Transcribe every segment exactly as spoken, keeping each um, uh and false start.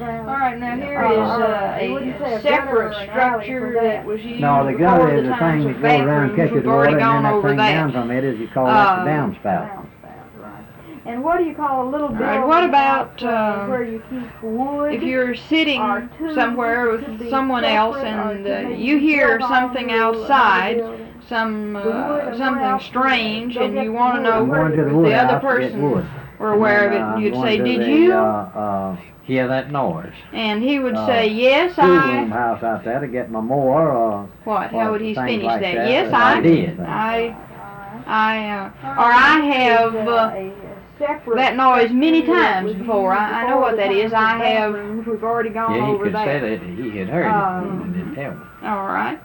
All right, now here Uh, is uh, uh, you wouldn't say a a gutter separate or an alley structure for that that. was used No, the before gutter the is the times thing of that goes around, bathrooms. catches We've water, already and then gone that over thing that. down from it is you call that Um, the downspout. Downspout, right. And what do you call a little All building right, what about, out, uh, uh, where you keep wood? If you're sitting or two somewhere could with be someone else separate, or and could uh, maybe you hear build something onto another outside, building. some The wood uh, and something where else strange, do they and go you get want to wood? know I'm going to the if wood the other house to get person wood. were aware of And, it, uh, and I'm you'd going say, to "Did the, you?" Uh, uh, Hear that noise? And he would uh, say, "Yes, two-room I." house out there to get my mower or What? or How would he things finish like that? that. Yes, that I I did. I, I, uh, All or I right, have there's, uh, uh, a separate that noise many structure that times was before. used I, I know what the that is. times I of have. bathrooms. We've already gone Yeah, he over could that. say that he had heard Um, it and didn't tell me. All right.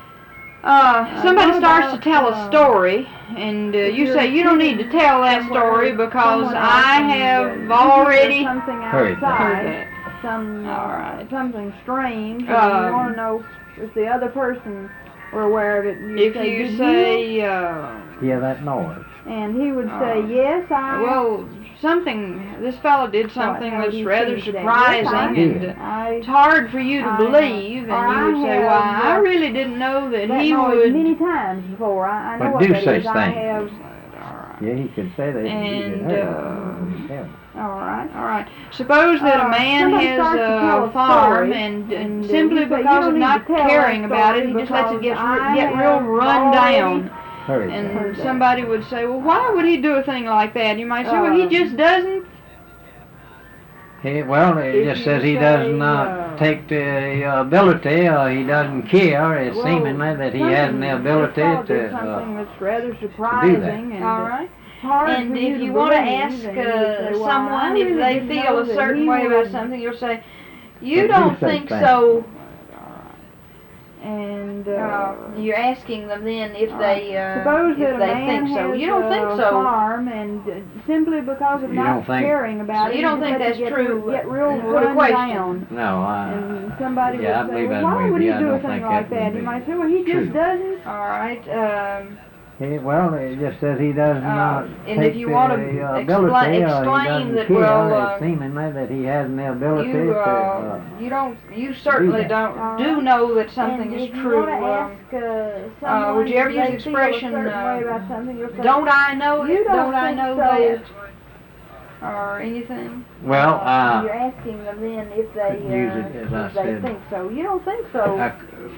Uh, somebody what starts about, to tell uh, a story, and uh, if you you're say you don't need to tell that somewhere story with because someone else I and, uh, have you hear already something heard that. outside, heard some All right. something strange, and Um, you want to know if the other person were aware of it. And If say, you "Did say, uh, hear that noise. and he would Uh, say, "Yes, I." well, something, this fellow did something how that's do you rather finish that? Yes, I surprising, did. and uh, I it's hard for you to I, uh, believe, or and you I would say, have, "Why, I uh, really didn't know that that he noise would." many times before. I, I know But what do that such is. I things. have. Yeah, he could say that he had And, heard it. uh, He didn't tell me. All right, all right. Suppose that Uh, a man somebody has starts to tell a a farm, story, and, and and, uh, simply you say, "You because don't of need not to tell caring that about it, story he just lets it get, because I get real have run already down. Heard that. And somebody would say, "Well, why would he do a thing like that?" You might say, "Well, he Uh, just doesn't." He, well, it If just you says he say, does not uh, take the uh, ability, or he doesn't care. It's Well, seemingly that he has the something- ability this fellow did to. something Uh, that's rather surprising, and All uh, right. it's hard And for if you you to want to believe, ask and you uh, say, "Well, I someone if really they didn't feel know a that certain he way about would," something, you'll say, "You But do don't such think things. so." And uh, Uh, you're asking them then if uh, they uh, suppose that if a they man think so. has You don't a think so. farm, and uh, simply because of You not don't think- caring about So it, you don't he think lets it that's get, true? Get real What a run question. down. no, I. And somebody yeah, I would say, believe "Well, I'm why with would he you. I do a don't thing think like that that?" would You be might say, "Well, he true. just doesn't." All right. Um, He, well, it just says he does not and take if you the want to uh, expla- ability, or he explain doesn't that, care. well, uh, It's seemingly that he has the ability you to. uh, Uh, you don't you certainly that. don't All do right. know that something and is if you true. want to um, ask uh, someone would you ever if use they the expression, feel a certain uh, way about something, you'll say, don't I know "You it? don't I think know so." that? Or anything? Well, uh, You're asking them then if they use uh, it as I if they said. think so. You don't think so. I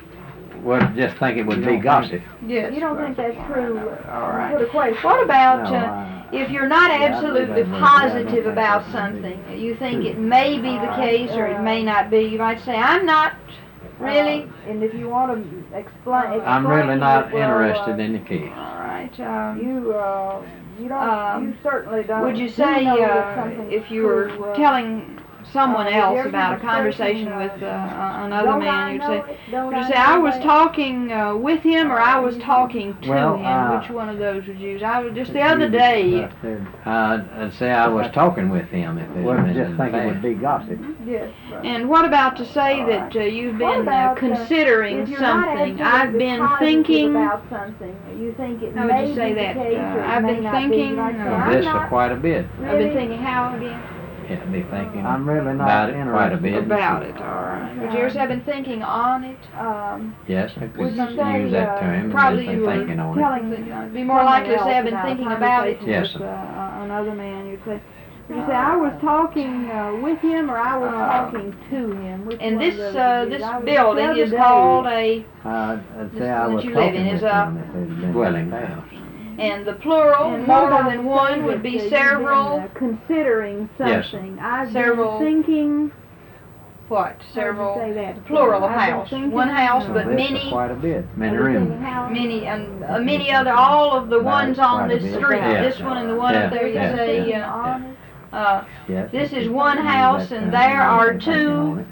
would just think it would You be don't gossip. Yes. You don't think that's true. All right. Put a question. What about no, uh, I- if you're not Yeah, I believe absolutely that would- yeah, I don't positive think about that would be something? You think true. it may be the All case right, or it may uh, not be. You might say, I'm not really. Uh, and if you want to explain, I'm explain really not it, well, interested uh, in the case. All right. Um, You, uh, you don't. Um, you certainly don't. would you do say know that uh, something's if you were true, uh, telling someone uh, would else you ever about a use the expression, conversation with uh, uh, another don't man, I you'd know say, it? Don't would you I say, know I was that?" talking uh, with him or I was talking to Well, him? uh, Which one of those would you use? I was just the other day. I said, I'd, I'd say I was talking with him if it well, was just in think it would fact. be gossip. Yes. but- And what about to say All that uh, you've What been about, uh, uh, considering if you're not something? I've absolutely been positive thinking. about something. You think it How would may you say be that? the case, Uh, or it I've may been not be. thinking, Like, uh, say, Of I'm this not for quite a bit. I've really- been thinking how again? Yeah, be thinking I'm really not about it quite a interested. bit. About it, all right. Would you ever say I've been thinking on it? Um, Yes, I could Would you use say, that uh, term. and probably just you been were thinking on it. telling It'd be more likely to say I've been someone else thinking a about it. conversation Yes, with, sir. uh, another man, you'd say, would you say I was talking uh, with him or I was Uh, talking to him? Which And one this of those uh, it this I was- the building other is day- called a, I'd, I'd This say I one was that you live talking in with is a him if it had been Dwelling that house. and the plural, And what more about than to one, say would that, be uh, you've several. been, uh, considering Yes. something. I've Several- been thinking. What? How Several. would you say that? Plural I've been house. thinking- One house, Well, but this many, for quite a bit. Many I've been rooms. thinking how- many, and uh, many other. All of the About ones it, on quite a this bit. street. Yeah. This one and the one Yeah, up there. You yeah, say. yeah. Uh, Honest. uh, Yes. this I is could one use house, that and term. there I've are been thinking two on it.